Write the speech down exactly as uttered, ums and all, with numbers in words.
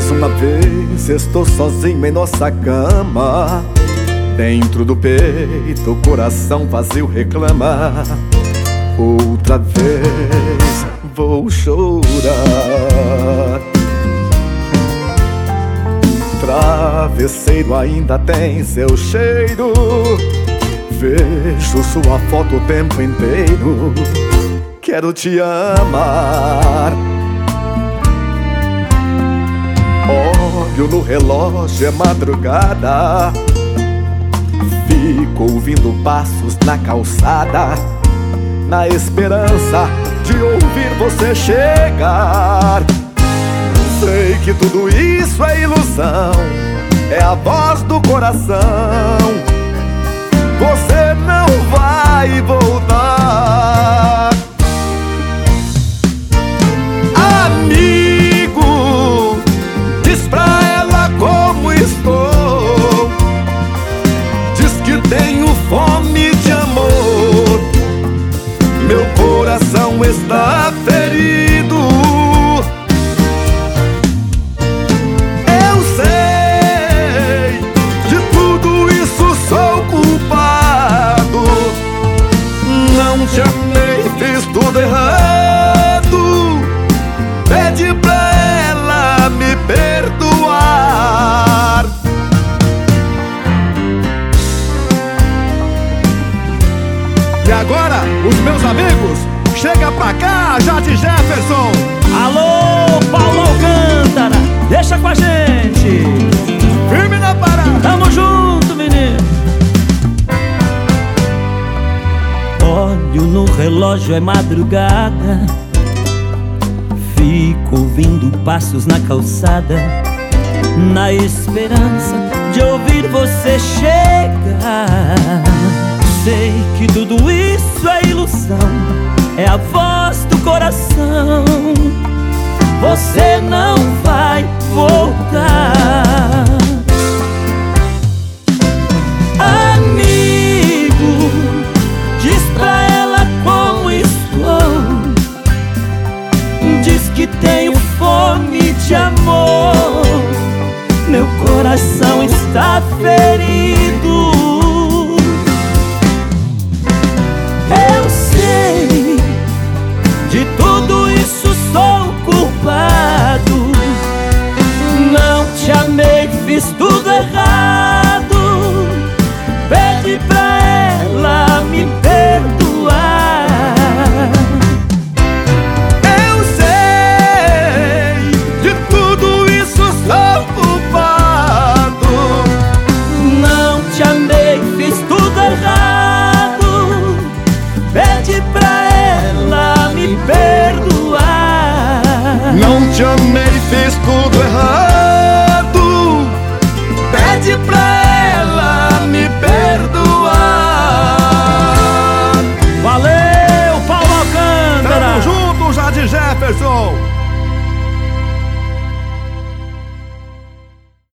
Mais uma vez estou sozinho em nossa cama. Dentro do peito o coração vazio reclama. Outra vez vou chorar. Travesseiro ainda tem seu cheiro. Vejo sua foto o tempo inteiro. Quero te amar. Olho no relógio, é madrugada. Fico ouvindo passos na calçada, na esperança de ouvir você chegar. Sei que tudo isso é ilusão, é a voz do coração. Você não vai voltar. Amigo, diz pra ela como estou. Diz que tenho fome de amor. Meu coração está ferido. Eu sei, de tudo isso sou culpado. Não te amei, fiz tudo errado. Pede pra ela me perdoar. E agora, os meus amigos, chega pra cá, Jade Jefferson. Alô, Paulo Alcântara, deixa com a gente. Firme na parada. Tamo junto, menino. Olho no relógio, é madrugada. Fico ouvindo passos na calçada, na esperança de ouvir você chegar. Sei que tudo isso é ilusão, é a voz do coração. Você não vai voltar. Amigo, diz pra ela como estou. Diz que tenho fome de amor. Meu coração está ferido. Eu sei, de tudo isso sou culpado. Não te amei, fiz tudo errado.